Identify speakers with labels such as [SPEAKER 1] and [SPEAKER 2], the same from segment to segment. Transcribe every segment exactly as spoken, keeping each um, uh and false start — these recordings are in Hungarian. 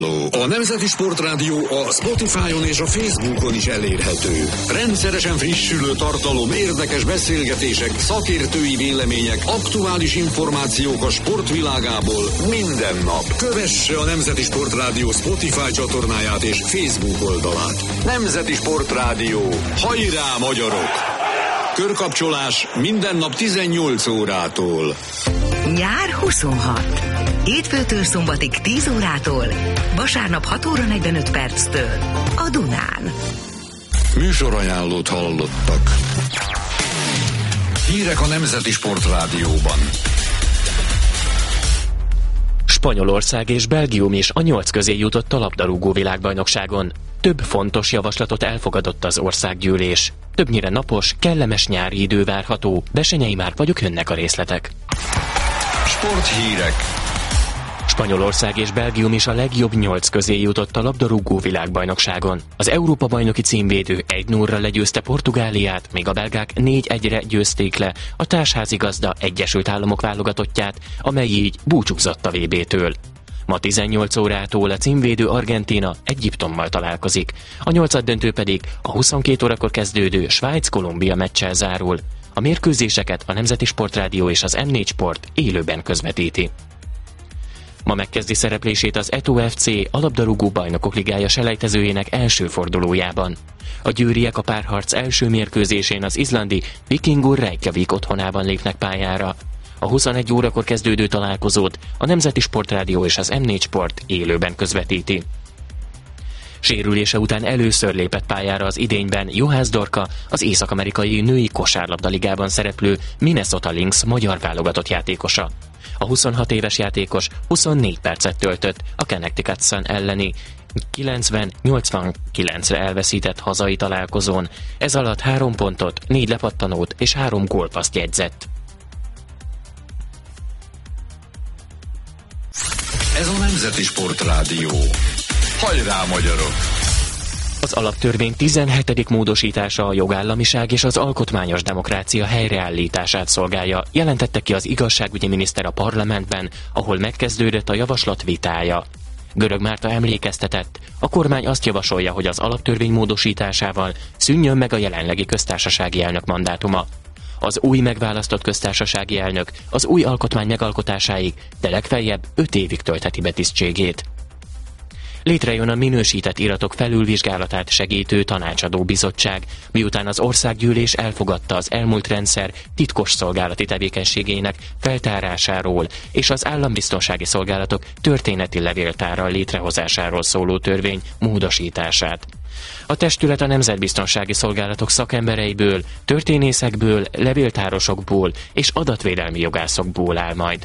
[SPEAKER 1] A Nemzeti Sportrádió a Spotify-on és a Facebookon is elérhető. Rendszeresen frissülő tartalom, érdekes beszélgetések, szakértői vélemények, aktuális információk a sportvilágából minden nap. Kövesse a Nemzeti Sportrádió Spotify csatornáját és Facebook oldalát. Nemzeti Sportrádió. Hajrá, magyarok! Körkapcsolás minden nap tizennyolc órától.
[SPEAKER 2] Nyár huszonhat. Hétfőtől szombatig tíz órától, vasárnap hat óra negyvenöt perctől a Dunán.
[SPEAKER 1] Műsorajánlót hallottak. Hírek a Nemzeti Sportrádióban.
[SPEAKER 3] Spanyolország és Belgium is a nyolc közé jutott a labdarúgó világbajnokságon. Több fontos javaslatot elfogadott az országgyűlés. Többnyire napos, kellemes nyári idő várható. Besenyei már vagyok, jönnek a részletek.
[SPEAKER 1] Sporthírek.
[SPEAKER 3] Spanyolország és Belgium is a legjobb nyolc közé jutott a labdarúgó világbajnokságon. Az Európa-bajnoki címvédő egy nullra legyőzte Portugáliát, míg a belgák négy egyre győzték le a társházigazda Egyesült Államok válogatottját, amely így búcsúzott a vé bé-től. Ma tizennyolc órától a címvédő Argentína Egyiptommal találkozik, a nyolcaddöntő pedig a huszonkét órakor kezdődő Svájc-Kolumbia meccsel zárul. A mérkőzéseket a Nemzeti Sportrádió és az em négy Sport élőben közvetíti. Ma megkezdi szereplését az Eto ef cé a labdarúgó bajnokok ligája selejtezőjének első fordulójában. A győriek a párharc első mérkőzésén az izlandi Víkingur Reykjavik otthonában lépnek pályára. A huszonegy órakor kezdődő találkozót a Nemzeti Sportrádió és az em négy Sport élőben közvetíti. Sérülése után először lépett pályára az idényben Juhász Dorka, az észak-amerikai női kosárlabdaligában szereplő Minnesota Lynx magyar válogatott játékosa. A huszonhat éves játékos huszonnégy percet töltött a Connecticut Sun elleni kilencven nyolcvankilencre elveszített hazai találkozón. Ez alatt három pontot, négy lepattanót és három gólpasszt jegyzett.
[SPEAKER 1] Ez a Nemzeti Sportrádió. Hajrá, magyarok!
[SPEAKER 3] Az alaptörvény tizenhetedik módosítása a jogállamiság és az alkotmányos demokrácia helyreállítását szolgálja, jelentette ki az igazságügyi miniszter a parlamentben, ahol megkezdődött a javaslat vitája. Görög Márta emlékeztetett, a kormány azt javasolja, hogy az alaptörvény módosításával szűnjön meg a jelenlegi köztársasági elnök mandátuma. Az új megválasztott köztársasági elnök az új alkotmány megalkotásáig, de legfeljebb öt évig töltheti be tisztségét. Létrejön a minősített iratok felülvizsgálatát segítő tanácsadó bizottság, miután az országgyűlés elfogadta az elmúlt rendszer titkos szolgálati tevékenységének feltárásáról és az állambiztonsági szolgálatok történeti levéltárral létrehozásáról szóló törvény módosítását. A testület a nemzetbiztonsági szolgálatok szakembereiből, történészekből, levéltárosokból és adatvédelmi jogászokból áll majd.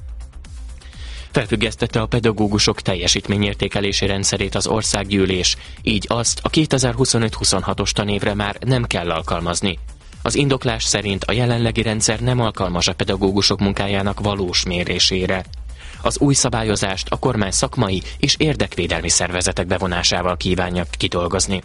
[SPEAKER 3] Felfüggesztette a pedagógusok teljesítményértékelési rendszerét az országgyűlés, így azt a kétezer-huszonöt huszonhatos tanévre már nem kell alkalmazni. Az indoklás szerint a jelenlegi rendszer nem alkalmas a pedagógusok munkájának valós mérésére. Az új szabályozást a kormány szakmai és érdekvédelmi szervezetek bevonásával kívánja kidolgozni.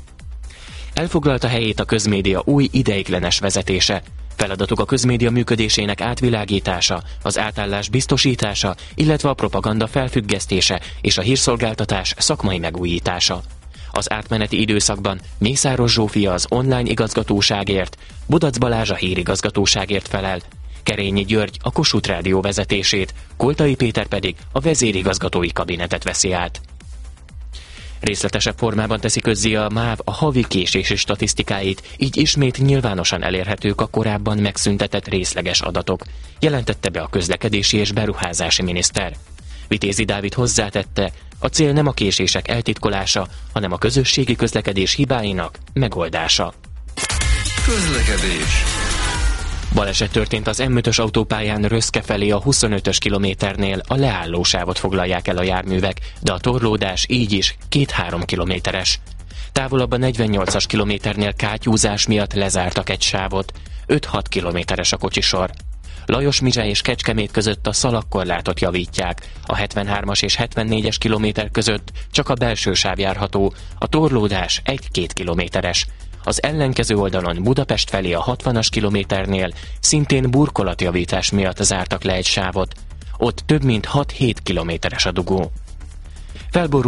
[SPEAKER 3] Elfoglalta helyét a közmédia új ideiglenes vezetése. Feladatuk a közmédia működésének átvilágítása, az átállás biztosítása, illetve a propaganda felfüggesztése és a hírszolgáltatás szakmai megújítása. Az átmeneti időszakban Mészáros Zsófia az online igazgatóságért, Budac Balázs a hírigazgatóságért felel, Kerényi György a Kossuth Rádió vezetését, Koltai Péter pedig a vezérigazgatói kabinetet veszi át. Részletesebb formában teszi közzé a MÁV a havi késési statisztikáit, így ismét nyilvánosan elérhetők a korábban megszüntetett részleges adatok, jelentette be a közlekedési és beruházási miniszter. Vitézi Dávid hozzátette, a cél nem a késések eltitkolása, hanem a közösségi közlekedés hibáinak megoldása.
[SPEAKER 1] Közlekedés.
[SPEAKER 3] Baleset történt az em ötös autópályán Röszke felé a huszonötös kilométernél, a leállósávot foglalják el a járművek, de a torlódás így is két-három kilométeres. Távolabb a negyvennyolcas kilométernél kátyúzás miatt lezártak egy sávot, öt-hat kilométeres a kocsisor. Lajos-Mizsely és Kecskemét között a szalagkorlátot javítják, a hetvenhármas és hetvennégyes kilométer között csak a belső sáv járható, a torlódás egy-két kilométeres. Az ellenkező oldalon Budapest felé a hatvanas kilométernél szintén burkolatjavítás miatt zártak le egy sávot. Ott több mint hat-hét kilométeres a dugó. Felborul